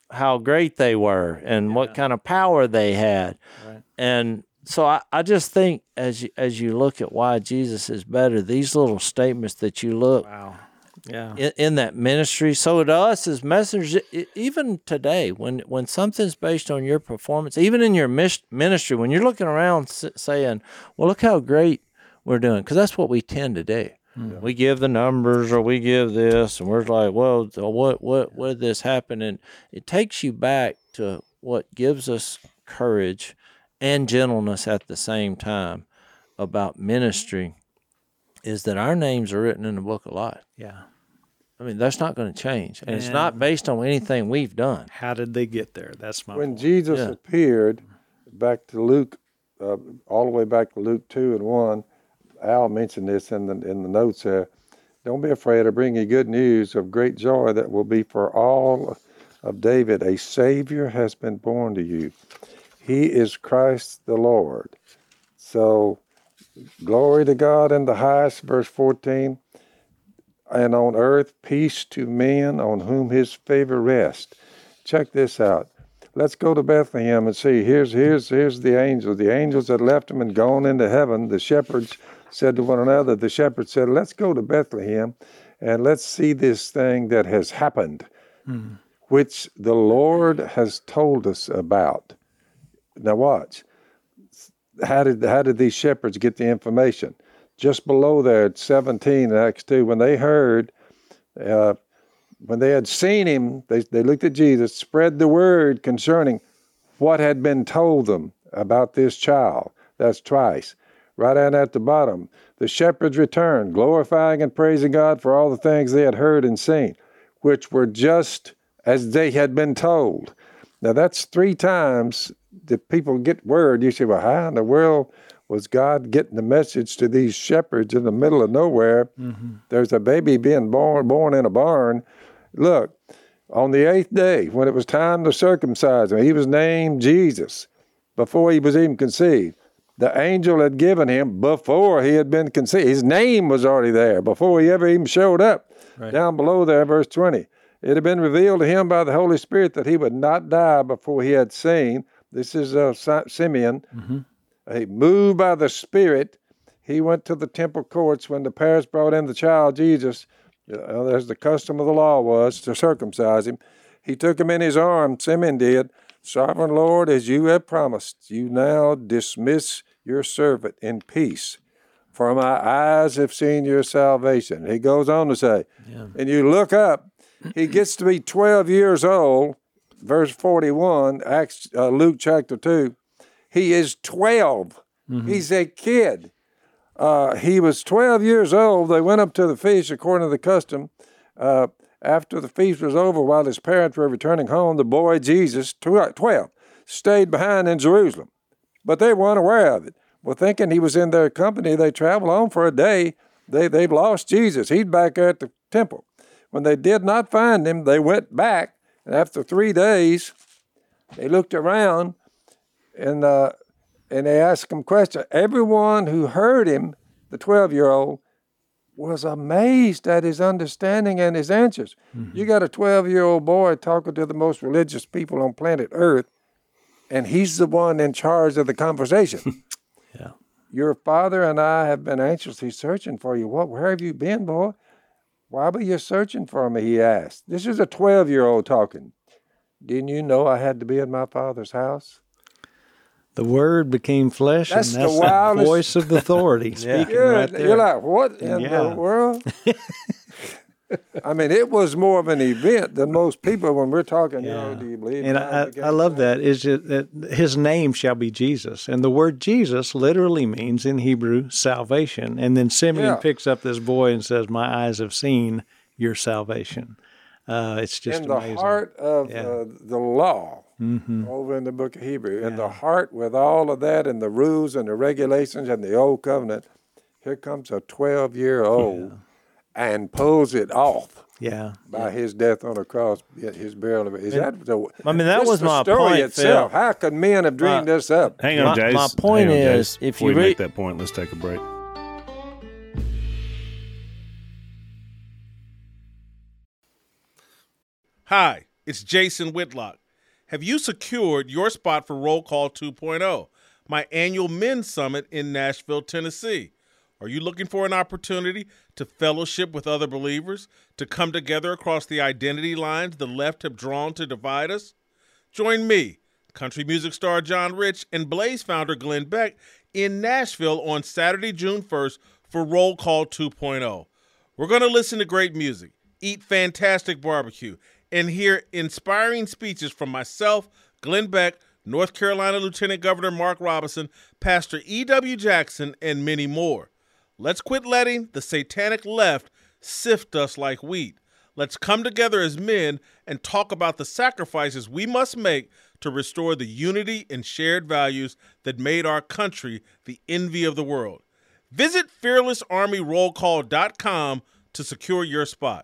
how great they were and Yeah. what kind of power they had. Right. And so I, I just think as you, as you look at why Jesus is better, these little statements that you look Wow. Yeah. in, in that ministry. So to us as messengers, e- even today, when when something's based on your performance, even in your mis- ministry, when you're looking around s- saying, well, look how great we're doing, because that's what we tend to do. Mm. We give the numbers or we give this, and we're like, well, so what, what, what did this happen? And it takes you back to what gives us courage and gentleness at the same time about ministry is that our names are written in the book of life. Yeah. I mean, that's not going to change. And it's And- not based on anything we've done. How did they get there? That's my When point. Jesus Yeah. appeared, back to Luke, uh, all the way back to Luke two and one, Al mentioned this in the in the notes there. Don't be afraid. I bring you good news of great joy that will be for all of David. A Savior has been born to you. He is Christ the Lord. So, glory to God in the highest, verse fourteen. And on earth, peace to men on whom his favor rests. Check this out. Let's go to Bethlehem and see. Here's here's here's the angels. The angels had left him and gone into heaven. The shepherds said to one another, the shepherds said, let's go to Bethlehem and let's see this thing that has happened, Hmm. which the Lord has told us about. Now watch. How did how did these shepherds get the information? Just below there at seventeen in Acts two, when they heard, uh, when they had seen him, they, they looked at Jesus, spread the word concerning what had been told them about this child. That's twice. Right down at the bottom, the shepherds returned, glorifying and praising God for all the things they had heard and seen, which were just as they had been told. Now that's three times that people get word. You say, well, how in the world was God getting the message to these shepherds in the middle of nowhere? Mm-hmm. There's a baby being born, born in a barn. Look, on the eighth day, when it was time to circumcise him, he was named Jesus before he was even conceived. The angel had given him before he had been conceived. His name was already there before he ever even showed up. Right. Down below there, verse twenty. It had been revealed to him by the Holy Spirit that he would not die before he had seen. This is uh, Simeon. Mm-hmm. He moved by the Spirit. He went to the temple courts when the parents brought in the child Jesus. Uh, as the custom of the law was to circumcise him. He took him in his arms, Simeon did. Sovereign Lord, as you have promised, you now dismiss your servant in peace. For my eyes have seen your salvation. He goes on to say, Yeah. and you look up, he gets to be twelve years old, verse forty-one, Acts, uh, Luke chapter two. He is twelve. Mm-hmm. He's a kid. Uh, he was twelve years old. They went up to the feast according to the custom. Uh, after the feast was over, while his parents were returning home, the boy Jesus, twelve, stayed behind in Jerusalem. But they weren't aware of it. Well, thinking he was in their company, they traveled on for a day. They, they've lost Jesus. He's back there at the temple. When they did not find him, they went back. And after three days, they looked around and uh, and they asked him questions. Everyone who heard him, the twelve-year-old, was amazed at his understanding and his answers. Mm-hmm. You got a twelve-year-old boy talking to the most religious people on planet Earth, and he's the one in charge of the conversation. Yeah. Your father and I have been anxiously searching for you. What? Where have you been, boy? Why were you searching for me? He asked. This is a twelve-year-old talking. Didn't you know I had to be in my father's house? The Word became flesh, That's and that's the the, wildest- voice of authority speaking You're, right there. you're like, what in Yeah. the world? I mean, it was more of an event than most people when we're talking, you know, Yeah. do you believe? And God I, became I love flesh? that is it, that his name shall be Jesus, and the word Jesus literally means in Hebrew salvation. And then Simeon Yeah. picks up this boy and says, "My eyes have seen your salvation." Uh, it's just in the amazing. heart of Yeah. uh, the law, Mm-hmm. over in the book of Hebrew, in the heart with all of that and the rules and the regulations and the old covenant, here comes a twelve-year-old and pulls it off Yeah, by his death on a cross, his burial. Is that the? I mean, that just was the my story point, itself. Phil. How could men have dreamed My- this up? Hang on, My- Jace. my point Hang on, is, Jace. if Before you we read- make that point, let's take a break. Hi, It's Jason Whitlock. Have you secured your spot for Roll Call two point oh, my annual men's summit in Nashville, Tennessee? Are you looking for an opportunity to fellowship with other believers, to come together across the identity lines the left have drawn to divide us? Join me, country music star John Rich, and Blaze founder Glenn Beck in Nashville on Saturday, June first for Roll Call two point oh. We're going to listen to great music, eat fantastic barbecue, and hear inspiring speeches from myself, Glenn Beck, North Carolina Lieutenant Governor Mark Robinson, Pastor E W. Jackson, and many more. Let's quit letting the satanic left sift us like wheat. Let's come together as men and talk about the sacrifices we must make to restore the unity and shared values that made our country the envy of the world. Visit fearless army roll call dot com to secure your spot.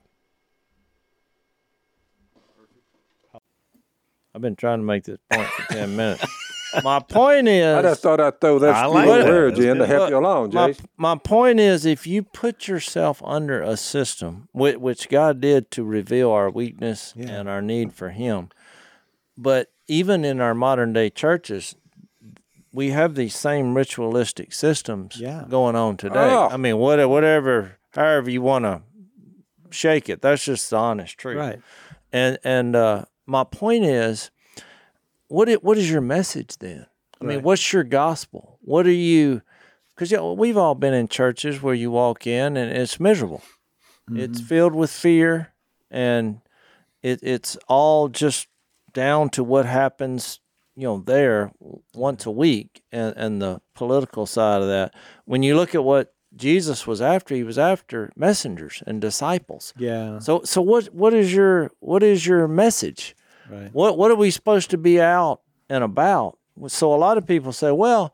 I've been trying to make this point for ten minutes. My point is, I just thought I'd throw that I few like that. words in to That's help Look, you along, my, Jason. my point is, if you put yourself under a system, which, which God did to reveal our weakness Yeah. and our need for Him, but even in our modern day churches, we have these same ritualistic systems Yeah. going on today. Oh. I mean, what, whatever, however you want to shake it, that's just the honest truth. Right. And and uh, my point is, what it, what is your message then? I mean, Right. what's your gospel? What are you? Because you know, we've all been in churches where you walk in and it's miserable. It's filled with fear, and it it's all just down to what happens, you know, there once a week, and and the political side of that. When you look at what Jesus was after, he was after messengers and disciples. Yeah. So so what what is your what is your message? Right. What what are we supposed to be out and about? So a lot of people say, well,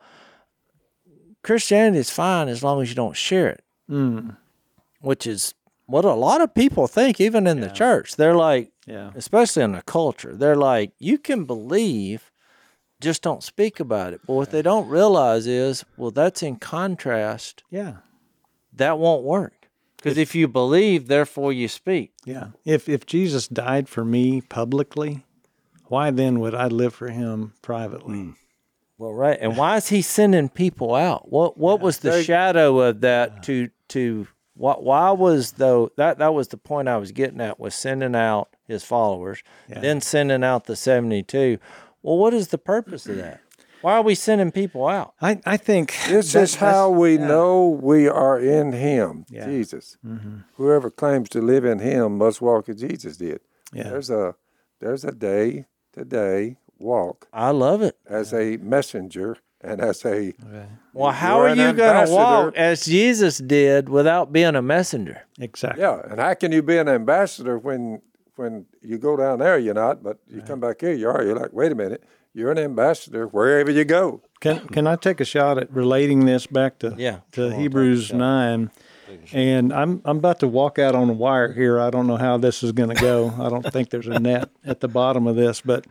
Christianity is fine as long as you don't share it, Mm. which is what a lot of people think, even in the church. They're like, Yeah. especially in the culture, they're like, you can believe, just don't speak about it. But what they don't realize is, well, that's in contrast. Yeah. That won't work. Because if you believe, therefore you speak. Yeah. If if Jesus died for me publicly, why then would I live for him privately? Well, right. And why is he sending people out? What what was the They- shadow of that to to what why was though that that was the point I was getting at, was sending out his followers, then sending out the seventy-two. Well, what is the purpose of that? Why are we sending people out? I, I think This that- is how that's- we yeah. know we are in Him, Yeah. Jesus. Mm-hmm. Whoever claims to live in Him must walk as Jesus did. Yeah. There's a there's a day today walk I love it. as a messenger and as a Well, how You're are an you going to ambassador. walk as Jesus did without being a messenger? Exactly. yeah. And how can you be an ambassador when when you go down there you're not, but you come back here you are. You're like, wait a minute, you're an ambassador wherever you go. Can can I take a shot at relating this back to Yeah, to come on, take a Hebrews shot. nine? And I'm I'm about to walk out on a wire here. I don't know how this is going to go. I don't think there's a net at the bottom of this, but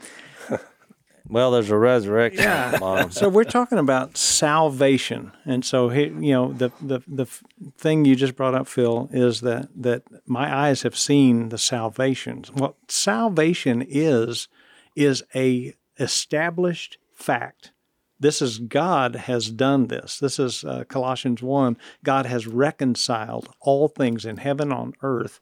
Well, there's a resurrection at the bottom. so we're talking about salvation, and so here, you know, the the the f- thing you just brought up, Phil, is that that my eyes have seen the salvations. What salvation is is a established fact. This is God has done this. This is uh, Colossians one. God has reconciled all things in heaven on earth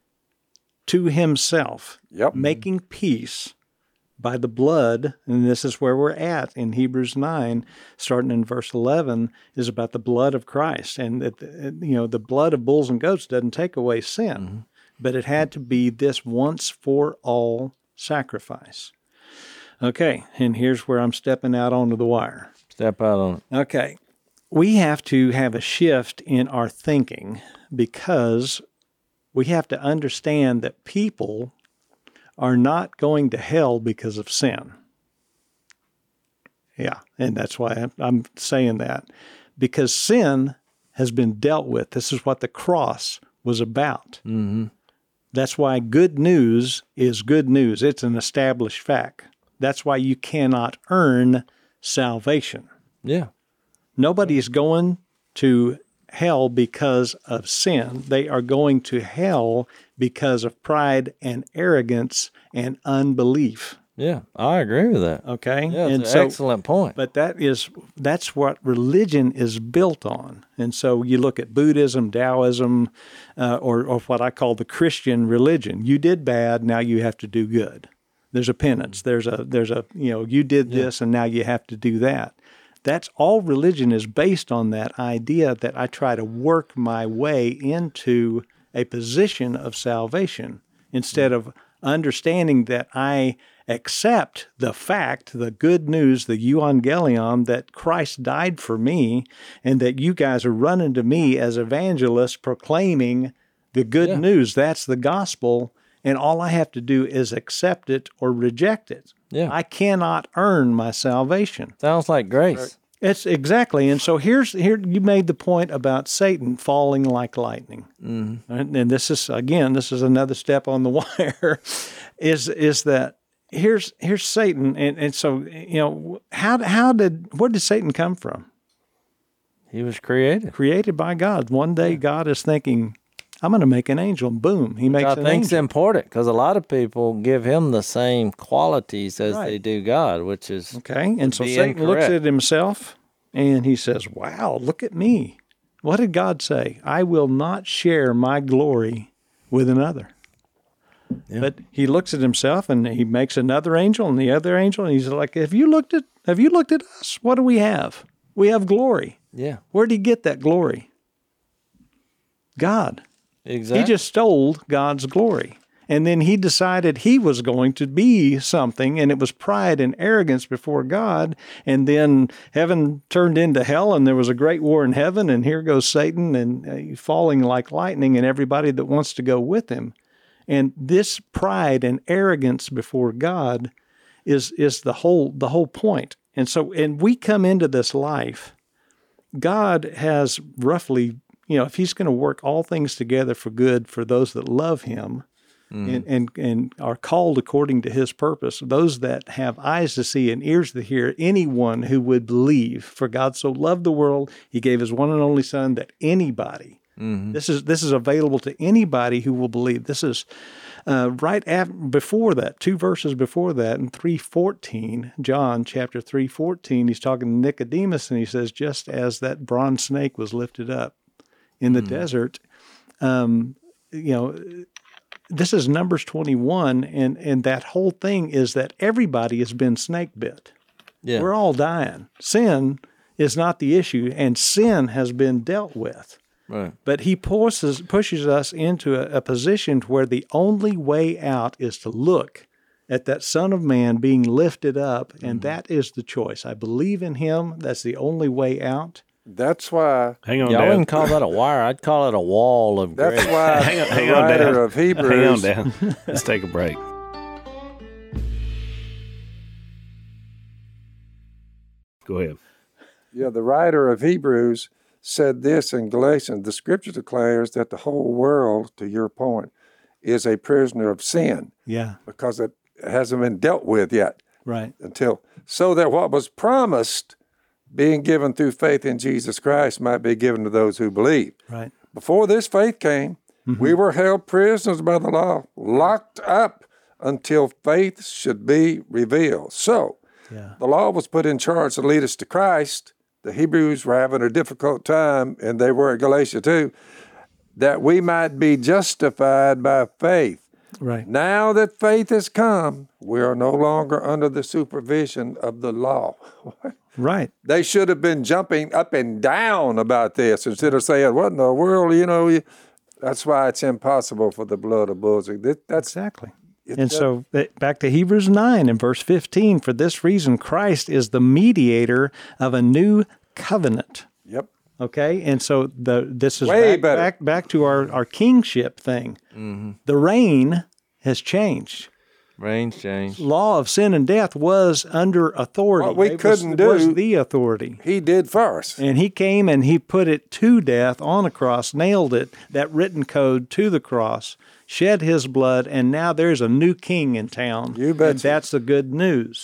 to Himself, Yep. making peace by the blood, and this is where we're at in Hebrews nine, starting in verse eleven, is about the blood of Christ. And, that, uh, you know, the blood of bulls and goats doesn't take away sin, but it had to be this once for all sacrifice. Okay, and here's where I'm stepping out onto the wire. Step out on it. Okay, we have to have a shift in our thinking because we have to understand that people are not going to hell because of sin. Yeah, and that's why I'm, I'm saying that. Because sin has been dealt with. This is what the cross was about. Mm-hmm. That's why good news is good news. It's an established fact. That's why you cannot earn salvation. Yeah. Nobody's going to hell because of sin. They are going to hell because of pride and arrogance and unbelief. Yeah, I agree with that. Okay? Yeah, it's and an so, excellent point. But that is that's what religion is built on. And so you look at Buddhism, Taoism, uh, or, or what I call the Christian religion. You did bad, now you have to do good. There's a penance. There's a there's a you know, you did this and now you have to do that. That's all religion is based on, that idea that I try to work my way into a position of salvation instead of understanding that I accept the fact, the good news, the euangelion, that Christ died for me and that you guys are running to me as evangelists proclaiming the good Yeah. news. That's the gospel, and all I have to do is accept it or reject it. Yeah. I cannot earn my salvation. Sounds like grace. It's exactly, and so here's here you made the point about Satan falling like lightning, mm-hmm. and, and this is again this is another step on the wire, is is that here's here's Satan, and, and so you know how how did where did Satan come from? He was created. Created by God. One day God is thinking, I'm going to make an angel, and boom, he makes I an think it's angel. important because a lot of people give him the same qualities as Right. they do God, which is Okay, and so be Satan looks incorrect. at himself and he says, wow, look at me. What did God say? I will not share my glory with another. Yeah. But he looks at himself and he makes another angel and the other angel, and he's like, have you looked at have you looked at us? What do we have? We have glory. yeah, Where did he get that glory? God. exactly. He just stole God's glory. And then he decided he was going to be something, and it was pride and arrogance before God. And then heaven turned into hell, and there was a great war in heaven, and here goes Satan and uh, falling like lightning, and everybody that wants to go with him. And this pride and arrogance before God is is the whole the whole point. And so, and we come into this life, God has roughly, you know, if he's going to work all things together for good for those that love him, and, and and are called according to his purpose, those that have eyes to see and ears to hear, anyone who would believe. For God so loved the world, he gave his one and only Son, that anybody, this is this is available to anybody who will believe. This is uh, right after, before that, two verses before that, in three fourteen, John chapter three fourteen, he's talking to Nicodemus, and he says, just as that bronze snake was lifted up in the desert, um, you know, this is Numbers twenty-one, and, and that whole thing is that everybody has been snake bit. yeah. We're all dying. Sin is not the issue, and sin has been dealt with. Right. But he pushes, pushes us into a, a position where the only way out is to look at that Son of Man being lifted up, and that is the choice. I believe in him. That's the only way out. That's why. Hang on, Yeah, I Dad. wouldn't call that a wire. I'd call it a wall of That's grace. why Hang on, the hang on, writer Dad. of Hang on, Hebrews. Dan. Let's take a break. Go ahead. Yeah, the writer of Hebrews said this in Galatians. The scripture declares that the whole world, to your point, is a prisoner of sin Yeah, because it hasn't been dealt with yet right. until, so that what was promised, being given through faith in Jesus Christ, might be given to those who believe. Right. Before this faith came, we were held prisoners by the law, locked up until faith should be revealed. So, Yeah. the law was put in charge to lead us to Christ. The Hebrews were having a difficult time, and they were at Galatia too, that we might be justified by faith. Right. Now that faith has come, we are no longer under the supervision of the law. Right. They should have been jumping up and down about this instead of saying, what in the world, you know, you, that's why it's impossible for the blood of bulls. That, that's Exactly. it- And that- so that- back to Hebrews nine and verse fifteen, for this reason, Christ is the mediator of a new covenant. Yep. Okay. And so the this is Way back, better. back, back to our, our kingship thing. The reign has changed. Range change. Law of sin and death was under authority. What we It was- couldn't it was do- the authority. He did first. And he came and he put it to death on a cross, nailed it, that written code to the cross, shed his blood, and now there's a new king in town. You betcha. And that's the good news.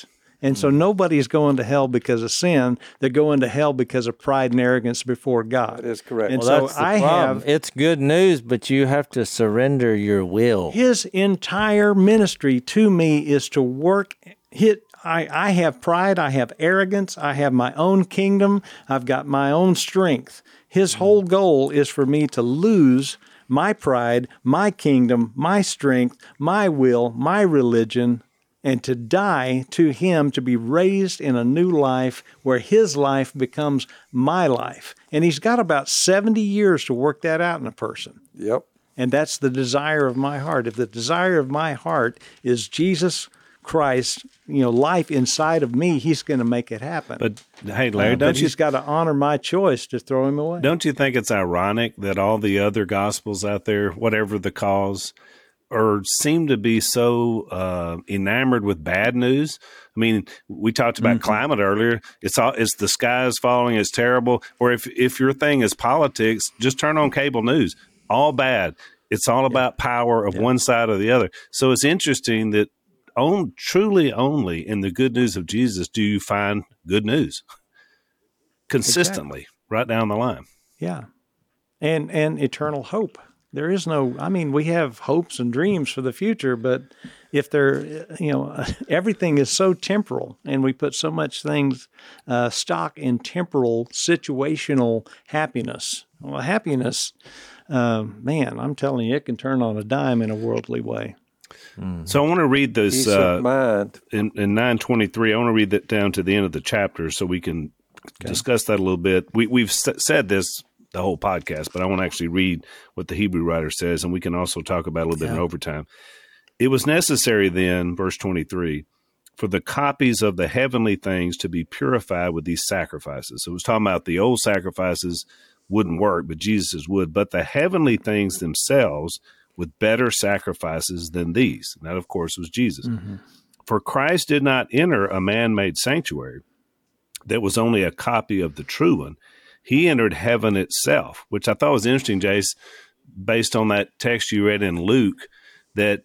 And so nobody's going to hell because of sin. They're going to hell because of pride and arrogance before God. That is correct. And Well, so that's the I problem. have It's good news, but you have to surrender your will. his entire ministry to me is to work hit I, I have pride, I have arrogance, I have my own kingdom, I've got my own strength. His whole goal is for me to lose my pride, my kingdom, my strength, my will, my religion, and to die to him, to be raised in a new life where his life becomes my life. And he's got about seventy years to work that out in a person. Yep. And that's the desire of my heart. If the desire of my heart is Jesus Christ, you know, life inside of me, he's going to make it happen. But hey, Larry, Uh, don't but you he's got to honor my choice to throw him away. don't you think it's ironic that all the other gospels out there, whatever the cause, or seem to be so uh, enamored with bad news? I mean, we talked about Mm-hmm. climate earlier. It's all it's the sky is falling. It's terrible. Or if if your thing is politics, just turn on cable news. All bad. It's all about power of one side or the other. So it's interesting that on, truly only in the good news of Jesus do you find good news consistently right down the line. Yeah. And and eternal hope. There is no, I mean, we have hopes and dreams for the future, but if they're, you know, everything is so temporal and we put so much things, uh, stock in temporal, situational happiness. Well, happiness, uh, man, I'm telling you, it can turn on a dime in a worldly way. So I want to read this Peace uh, of mind. in, in nine twenty-three. I want to read that down to the end of the chapter so we can discuss that a little bit. We, we've s- said this the whole podcast, but I want to actually read what the Hebrew writer says, and we can also talk about it a little bit in overtime. It was necessary then, verse twenty-three, for the copies of the heavenly things to be purified with these sacrifices. So it was talking about the old sacrifices wouldn't work, but Jesus's would. But the heavenly things themselves with better sacrifices than these. And that, of course, was Jesus. Mm-hmm. For Christ did not enter a man-made sanctuary that was only a copy of the true one. He entered heaven itself, which I thought was interesting, Jace, based on that text you read in Luke, that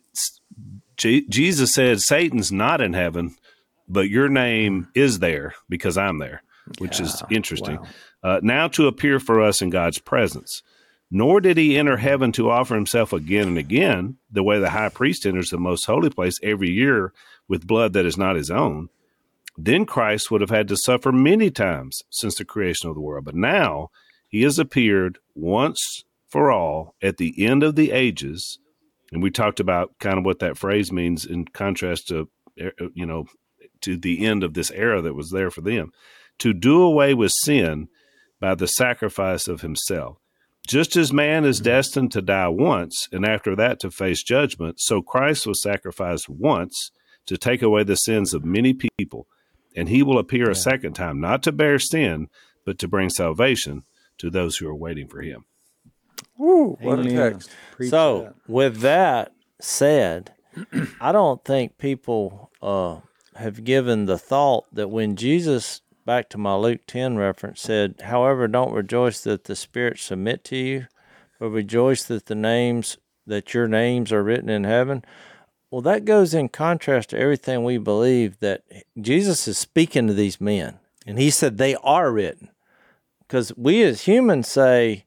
G- Jesus said, Satan's not in heaven, but your name is there because I'm there, which yeah, is interesting. Wow. Uh, now to appear for us in God's presence. Nor did he enter heaven to offer himself again and again, the way the high priest enters the most holy place every year with blood that is not his own. Then Christ would have had to suffer many times since the creation of the world. But now he has appeared once for all at the end of the ages. And we talked about kind of what that phrase means in contrast to, you know, to the end of this era that was there for them, to do away with sin by the sacrifice of himself. Just as man is destined to die once, and after that to face judgment, so Christ was sacrificed once to take away the sins of many people, and he will appear yeah. a second time, not to bear sin, but to bring salvation to those who are waiting for him. Woo, what Amen. a text. Preach so, that. With that said, I don't think people uh, have given the thought that when Jesus, back to my Luke ten reference, said, however, don't rejoice that the spirits submit to you, but rejoice that the names, that your names are written in heaven. Well, that goes in contrast to everything we believe, that Jesus is speaking to these men. And he said they are written. Because we as humans say,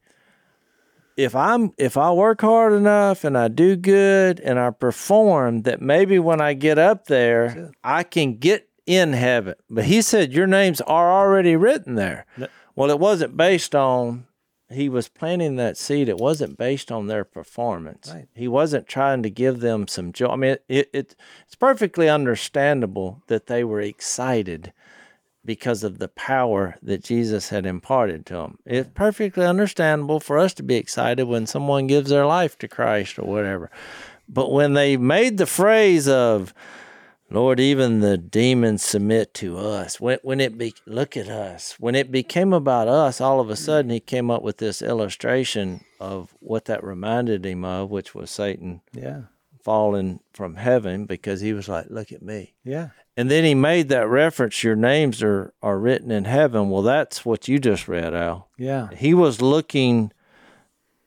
if I'm if I work hard enough and I do good and I perform, that maybe when I get up there, I can get in heaven. But he said your names are already written there. Well, it wasn't based on, he was planting that seed. It wasn't based on their performance. Right. He wasn't trying to give them some joy. I mean, it, it, it it's perfectly understandable that they were excited because of the power that Jesus had imparted to them. It's perfectly understandable for us to be excited when someone gives their life to Christ or whatever. But when they made the phrase of, Lord, even the demons submit to us. When when it be, look at us. When it became about us, all of a sudden he came up with this illustration of what that reminded him of, which was Satan yeah. falling from heaven, because he was like, look at me. Yeah. And then he made that reference, your names are, are written in heaven. Well, that's what you just read, Al. Yeah. He was looking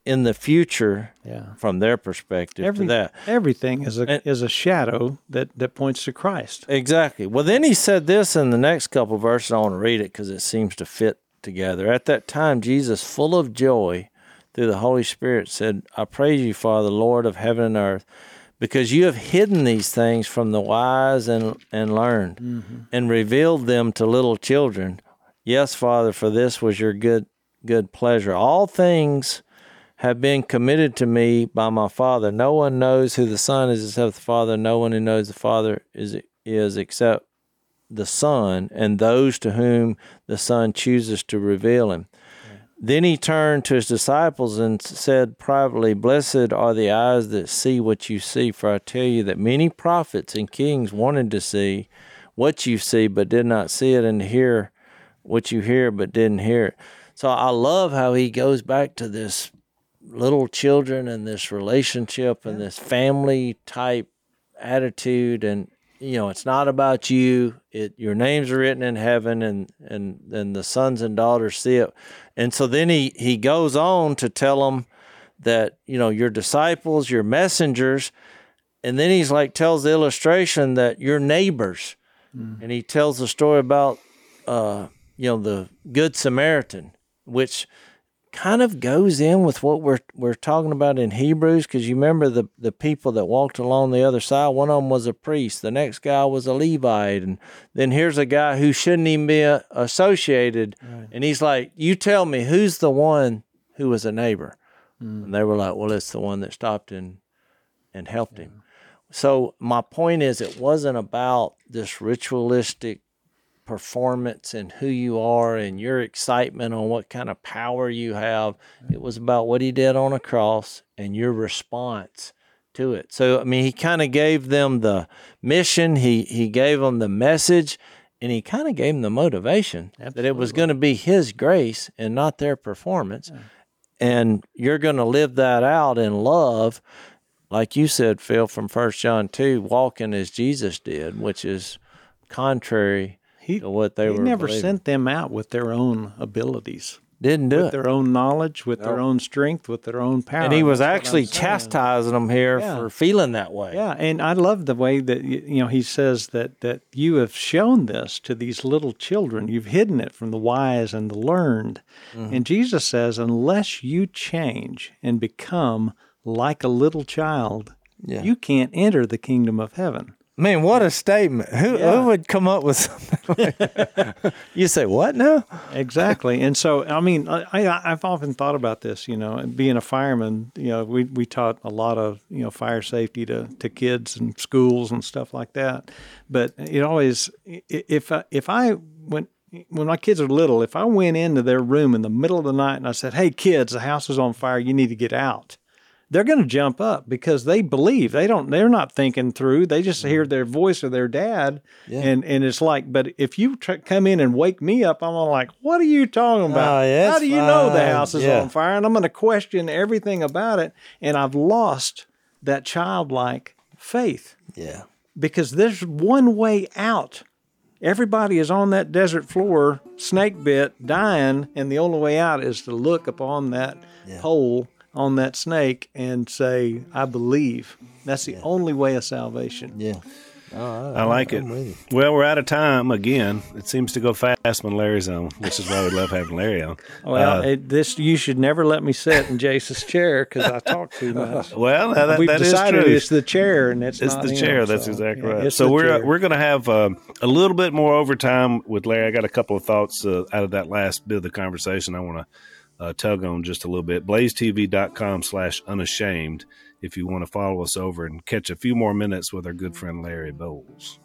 in the future Yeah. from their perspective Every, to that. Everything is a And- is a shadow that, that points to Christ. Exactly. Well, then he said this in the next couple of verses. I want to read it because it seems to fit together. At that time, Jesus, full of joy through the Holy Spirit, said, I praise you, Father, Lord of heaven and earth, because you have hidden these things from the wise and, and learned mm-hmm. and revealed them to little children. Yes, Father, for this was your good good pleasure. All things have been committed to me by my Father. No one knows who the Son is except the Father. No one who knows the Father is is except the Son, and those to whom the Son chooses to reveal him. Yeah. Then he turned to his disciples and said privately, Blessed are the eyes that see what you see, for I tell you that many prophets and kings wanted to see what you see, but did not see it, and hear what you hear, but didn't hear it. So I love how he goes back to this little children and this relationship and this family type attitude. And, you know, it's not about you. It, your names are written in heaven, and, and, and the sons and daughters see it. And so then he, he goes on to tell them that, you know, your disciples, your messengers, and then he's like, tells the illustration that your neighbors. Mm. And he tells the story about, uh, you know, the Good Samaritan, which kind of goes in with what we're we're talking about in Hebrews, because you remember the, the people that walked along the other side. One of them was a priest. The next guy was a Levite. And then here's a guy who shouldn't even be a, associated. Right. And he's like, you tell me, who's the one who was a neighbor? Mm. And they were like, well, it's the one that stopped and, and helped yeah. him. So my point is, it wasn't about this ritualistic performance and who you are and your excitement on what kind of power you have. It was about what he did on a cross and your response to it. So, I mean, he kind of gave them the mission, he he gave them the message, and he kind of gave them the motivation. Absolutely. That it was going to be his grace and not their performance. Yeah. And you're going to live that out in love, like you said, Phil, from First John two, walking as Jesus did, which is contrary He, what they he were never believing. Sent them out with their own abilities. Didn't do with it. their own knowledge, with no. their own strength, with their own power. And he was That's actually chastising them here yeah. for feeling that way. Yeah, and I love the way that, you know, he says that, that you have shown this to these little children. You've hidden it from the wise and the learned. Mm-hmm. And Jesus says, unless you change and become like a little child, yeah. you can't enter the kingdom of heaven. Man, what a statement. Who, yeah. who would come up with something like that? You say, what now? Exactly. And so, I mean, I, I've often thought about this, you know, being a fireman, you know, we, we taught a lot of, you know, fire safety to, to kids and schools and stuff like that. But it always, if I, if I went, when my kids are little, if I went into their room in the middle of the night and I said, hey, kids, the house is on fire, you need to get out, they're going to jump up because they believe. They don't, they're not thinking through. They just hear their voice of their dad. Yeah. And, and it's like, but if you tr- come in and wake me up, I'm like, what are you talking about? Oh, yeah, How do you fine. know the house is yeah. on fire? And I'm going to question everything about it. And I've lost that childlike faith. Yeah. Because there's one way out. Everybody is on that desert floor, snake bit, dying. And the only way out is to look upon that yeah. pole on that snake and say, I believe. That's the yeah. only way of salvation. Yeah. Oh, I, I like I'm it. Well, we're out of time again. It seems to go fast when Larry's on, which is why we love having Larry on. Well, uh, it, this you should never let me sit in Jason's chair because I talk too much. Well, that, we've that decided is true. It's the chair, and it's, it's not the him, chair. So, That's exactly yeah, right. So we're chair. we're going to have uh, a little bit more overtime with Larry. I got a couple of thoughts uh, out of that last bit of the conversation I want to uh, tug on just a little bit. blaze t v dot com slash unashamed if you want to follow us over and catch a few more minutes with our good friend Larry Bowles.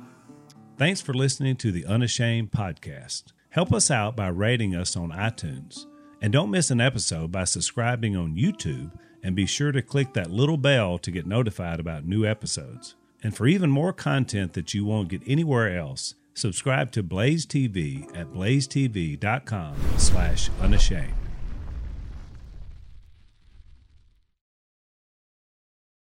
Thanks for listening to the Unashamed Podcast. Help us out by rating us on iTunes. And don't miss an episode by subscribing on YouTube, and be sure to click that little bell to get notified about new episodes. And for even more content that you won't get anywhere else, subscribe to Blaze T V at blaze t v dot com slash unashamed.